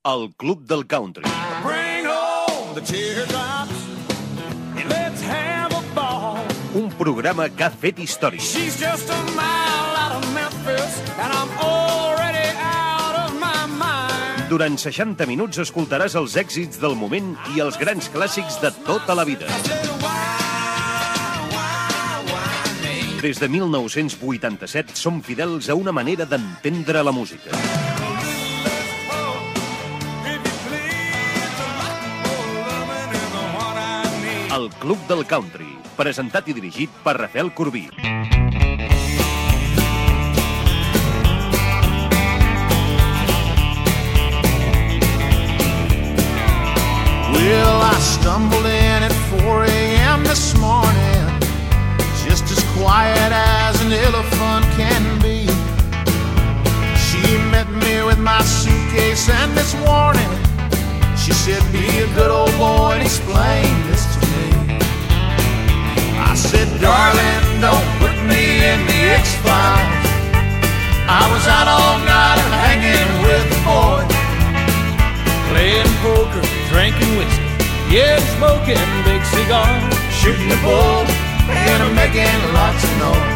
El Club del Country. Bring home the teardrops and let's have a ball. Un programa que ha fet història. She's just a mile out of Memphis and I'm already out of my mind. Durant 60 minuts escoltaràs els èxits del moment i els grans clàssics de tota la vida. Des de 1987 som fidels a una manera d'entendre la música. El Club del Country, presentat i dirigit per Rafael Corbí. Well, I stumbled in at 4 a.m. this morning, just as quiet as an elephant can be. She met me with my suitcase and this warning. She said, be a good old boy and explain this to me. I said, darling, don't put me in the X-Files. I was out all night and hanging with the boys, playing poker, drinking whiskey, yeah, smoking big cigars, shooting the bull, and I'm making lots of noise.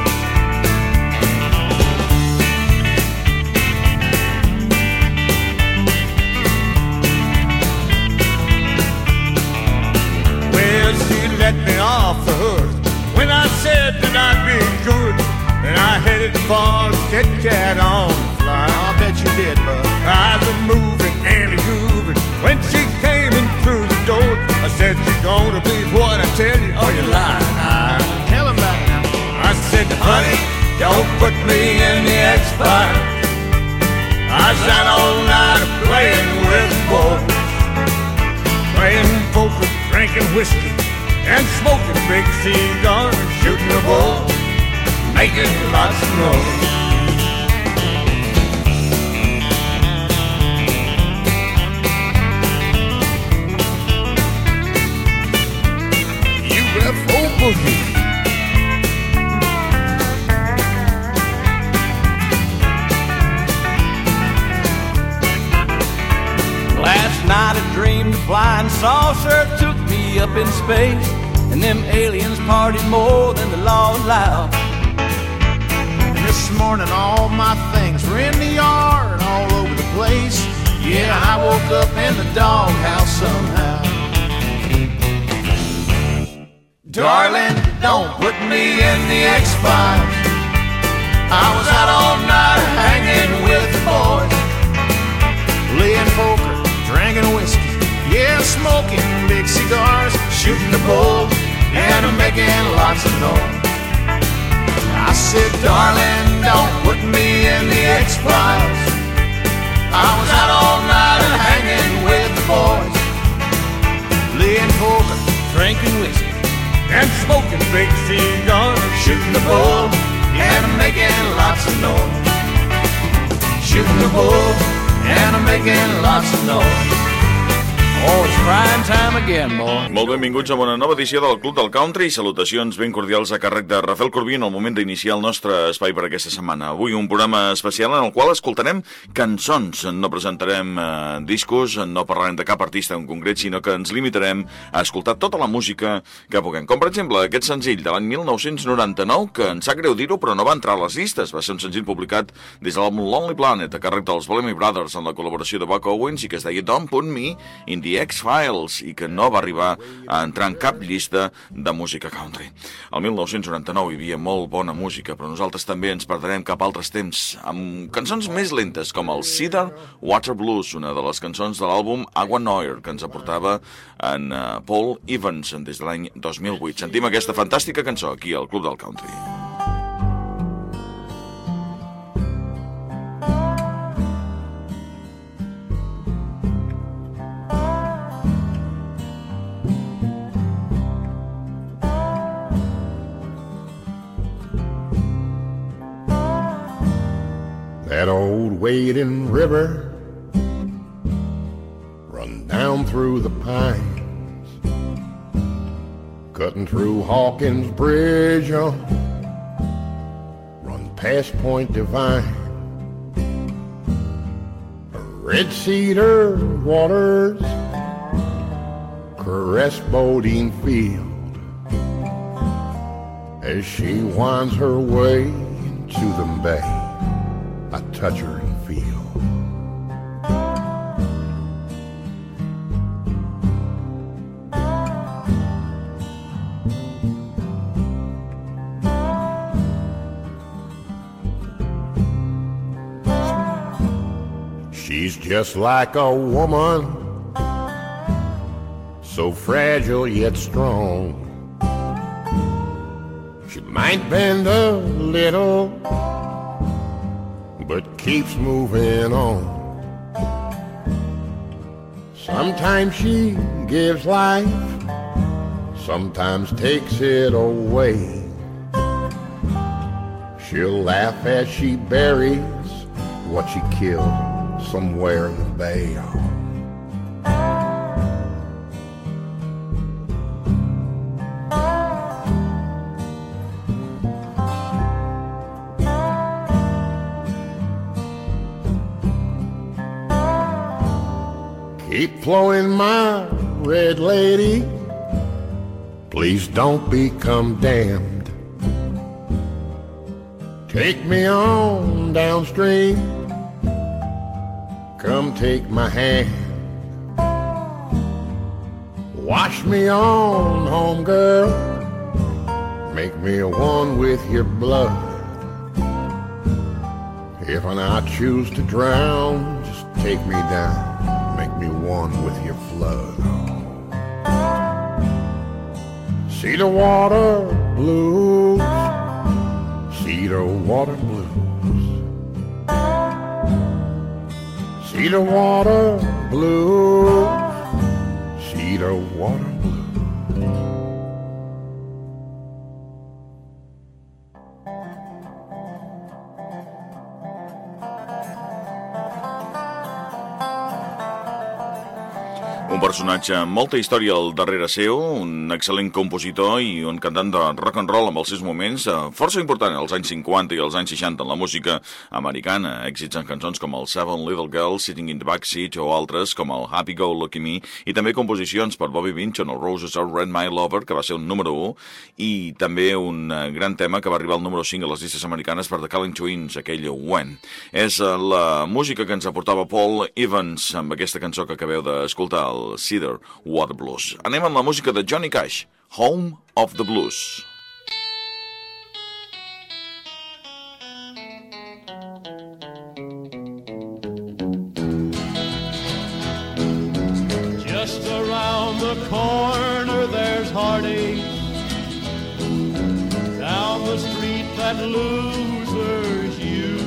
Well, she let me off the hook when I said that I'd be good, and I headed for Kit Kat on the fly. I bet you did, bud. I was moving and grooving when she came in through the door. I said, you gonna believe what I tell you? Oh, you're lying. Tell him about it now. I said, honey, don't put me in the X-Files. I sat all night playing with boys, playing poker, drinking whiskey, and smoking big cigars, shooting the bull, making lots of noise. UFO boogie. Last night I dreamed a flying saucer took me up in space, and them aliens partied more than the law allowed. And this morning all my things were in the yard, all over the place. Yeah, I woke up in the doghouse somehow. Darling, don't put me in the X-Files. I was out all night hanging with the boys, playing poker, drinking whiskey, yeah, smoking big cigars, shooting the bull, and I'm making lots of noise. I said, darling, don't put me in the X-Files. I was out all night and hanging with the boys, playing poker, drinking whiskey, and smoking big cigars, shooting the bull, and I'm making lots of noise. Shooting the bull, and I'm making lots of noise. Oh, it's prime time again, boy. Molt benvinguts a una nova edició del Club del Country. Salutacions ben cordials a càrrec de Rafael Corbí en el moment d'iniciar el nostre espai per aquesta setmana. Avui un programa especial en el qual escoltarem cançons. No presentarem discos, no parlarem de cap artista en concret, sinó que ens limitarem a escoltar tota la música que puguem. Com per exemple aquest senzill de l'any 1999, que ens sap greu dir-ho, però no va entrar a les llistes. Va ser un senzill publicat des de l'àlbum Lonely Planet, a càrrec dels Bellamy Brothers, en la col·laboració de Buck Owens, i que es deia Don't Put Me in the X-Files, i que no va arribar a entrar en cap llista de música country. El 1999 hi havia molt bona música, però nosaltres també ens perdrem cap a altres temps, amb cançons més lentes, com el Cedar Water Blues, una de les cançons de l'àlbum Agua Noir, que ens aportava en Paul Evans des de l'any 2008. Sentim aquesta fantàstica cançó aquí al Club del Country. That old wading river run down through the pines, cutting through Hawkins Bridge, run past Point Divine, Red cedar waters caress Bodine Field as she winds her way into the bay. I touch her and feel. She's just like a woman, so fragile yet strong. She might bend a little, but keeps moving on. Sometimes she gives life, sometimes takes it away. She'll laugh as she buries what she killed somewhere in the bay. Keep flowing, my red lady, please don't become damned. Take me on downstream, come take my hand. Wash me on home, girl, make me one with your blood. If I choose to drown, just take me down, make me one with your flood. Cedar water blues, cedar water blues. Cedar water blue, cedar water blue. Un personatge amb molta història al darrere seu, un excel·lent compositor i un cantant de rock and roll amb els seus moments força important als anys 50 i als anys 60 en la música americana. Èxits en cançons com el Seven Little Girls Sitting in the Backseat o altres com el Happy Go Lucky Me, i també composicions per Bobby Vinton o Roses Are Red My Lover, que va ser un número 1, i també un gran tema que va arribar al número 5 a les llistes americanes per The Calling Twins, aquell When. És la música que ens aportava Paul Evans amb aquesta cançó que acabeu d'escoltar, el Cedar Water Blues. Anem amb la música de Johnny Cash, Home of the Blues. Just around the corner there's heartache. Down the street that losers use.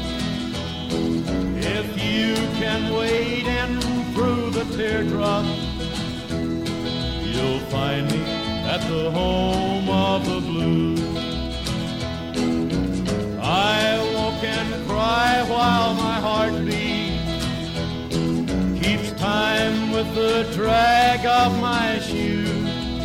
If you can wade in through the teardrops, you'll find me at the home of the blues. I walk and cry while my heart beats, keeps time with the drag of my shoes.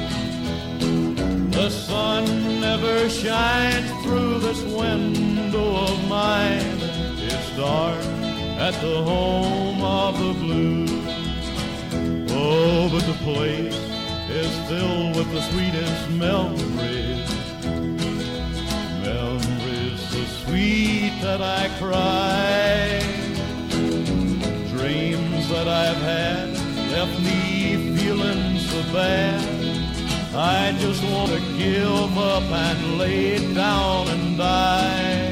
The sun never shines through this window of mine. It's dark at the home of the blues. Oh, but the place is filled with the sweetest memories. Memories so sweet that I cry. Dreams that I've had left me feeling so bad. I just want to give up and lay down and die.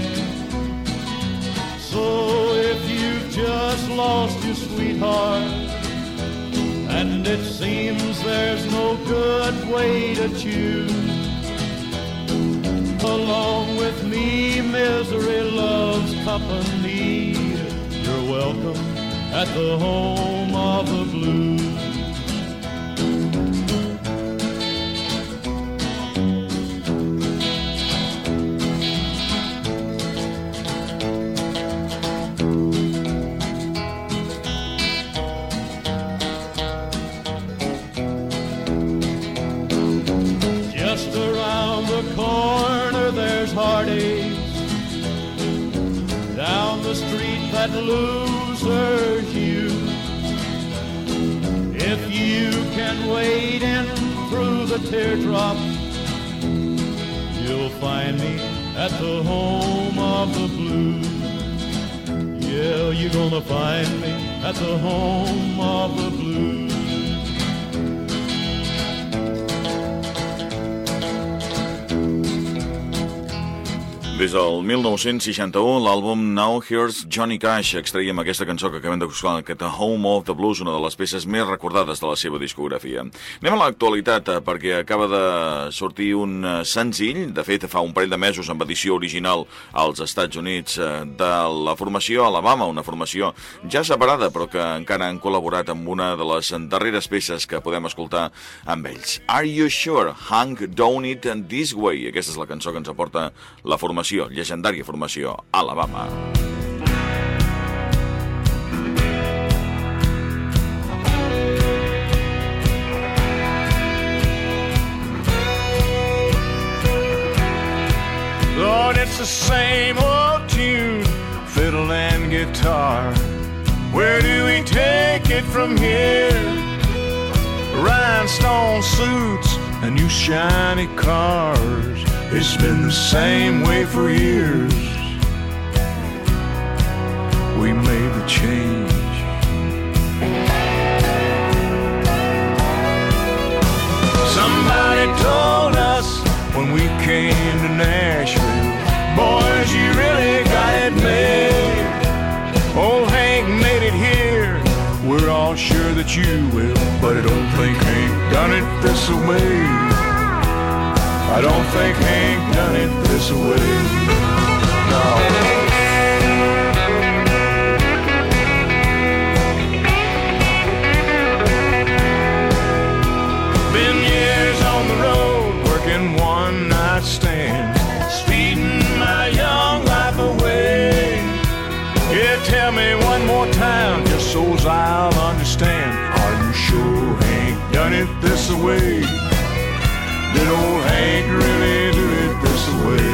So if you've just lost your sweetheart, and it seems there's no good way to choose, along with me misery loves company. You're welcome at the home of the blues. Corner there's heartaches, down the street that losers use. the teardrop. You'll find me at the home of the blues. Yeah, you're gonna find me at the home of the blues. Des del 1961, l'àlbum Now Here's Johnny Cash extraiem aquesta cançó que acabem d'escoltar, aquest Home of the Blues, una de les peces més recordades de la seva discografia. Anem a l'actualitat, perquè acaba de sortir un senzill, de fet fa un parell de mesos amb edició original als Estats Units, de la formació Alabama, una formació ja separada però que encara han col·laborat amb una de les darreres peces que podem escoltar amb ells. Are You Sure? Hank Done It This Way. Aquesta és la cançó que ens aporta la formació, llegendària formació Alabama. Lord, it's the same old tune, fiddle and guitar. Where do we take it from here? Rhinestone suits and new shiny cars. It's been the same way for years. We made the change. Somebody told us when we came to Nashville, boys, you really got it made. Old Hank made it here. We're all sure that you will, but I don't think Hank done it this way. I don't think Hank done it this way. No. Been years on the road, working one night stand, speeding my young life away. Yeah, tell me one more time, just so as I'll understand. Are you sure Hank done it this way? Did old Hank really do it this way?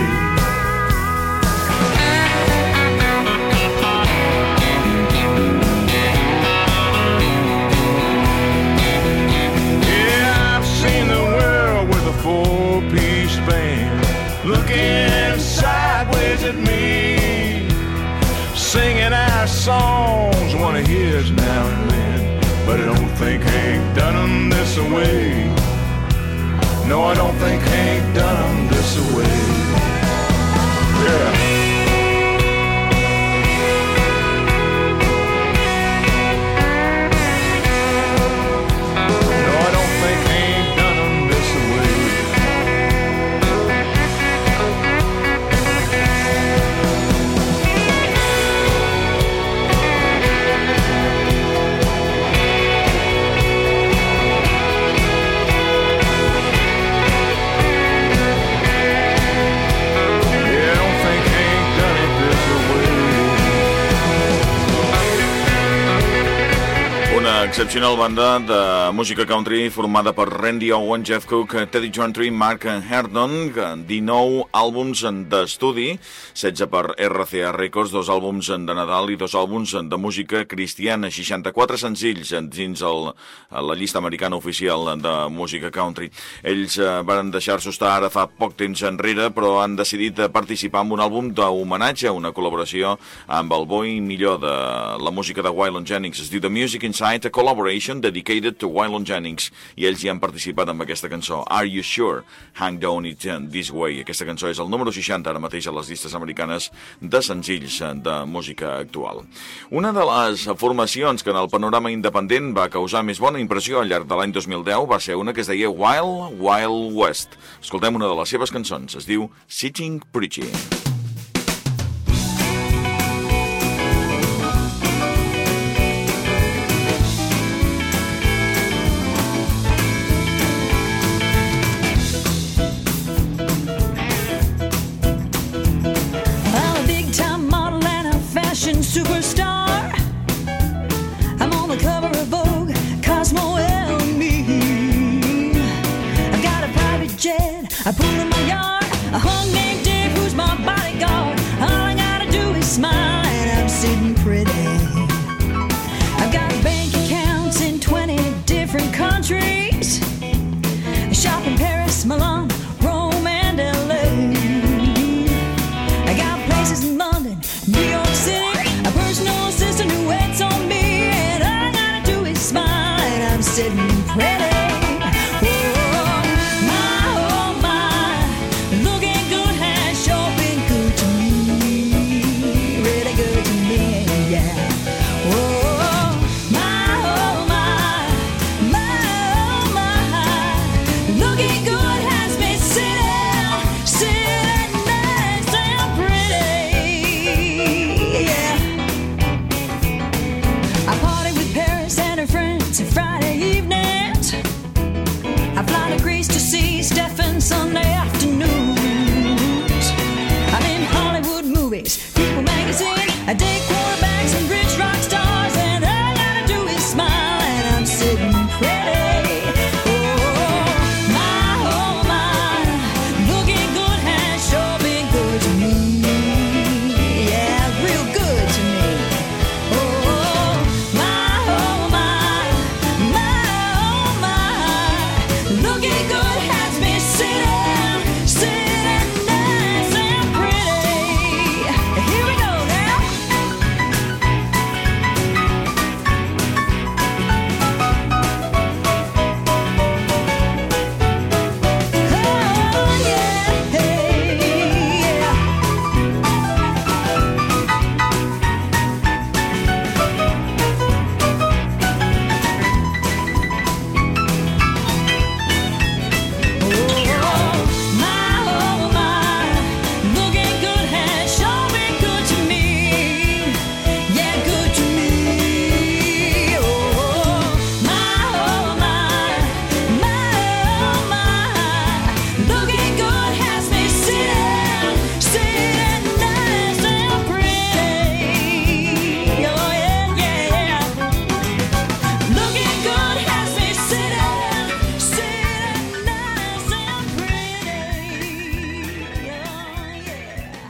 Yeah, I've seen the world with a four-piece band looking sideways at me, singing our songs, one of his now and then. But I don't think Hank done them this way. No, I don't think Hank done them this way. Yeah. Excepcional banda de música country formada per Randy Owen, Jeff Cook, Teddy Gentry, Mark Herdon, 19 àlbums d'estudi, 16 per RCA Records, 2 àlbums de Nadal i 2 àlbums de música cristiana, 64 senzills dins la llista americana oficial de música country. Ells van deixar-s'ho estar ara fa poc temps enrere, però han decidit participar en un àlbum d'homenatge, una col·laboració amb el bo i millor de la música de Waylon Jennings. Es diu The Music Inside, a collaboration dedicated to Waylon Jennings, i ells hi han participat amb aquesta cançó, Are You Sure? Hank Done It This Way. Aquesta cançó és el número 60 ara mateix a les llistes americanes de senzills de música actual. Una de les formacions que en el panorama independent va causar més bona impressió al llarg de l'any 2010 va ser una que es deia Wild Wild West. Escoltem una de les seves cançons, es diu Sitting Pretty. Superstar, I'm on the cover of Vogue, Cosmo and me. I've got a private jet, I pull in my yard, a hunk named Dave who's my boss.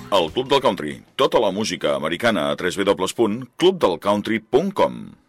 El Club del Country. Tota la música americana a www.clubdelcountry.com.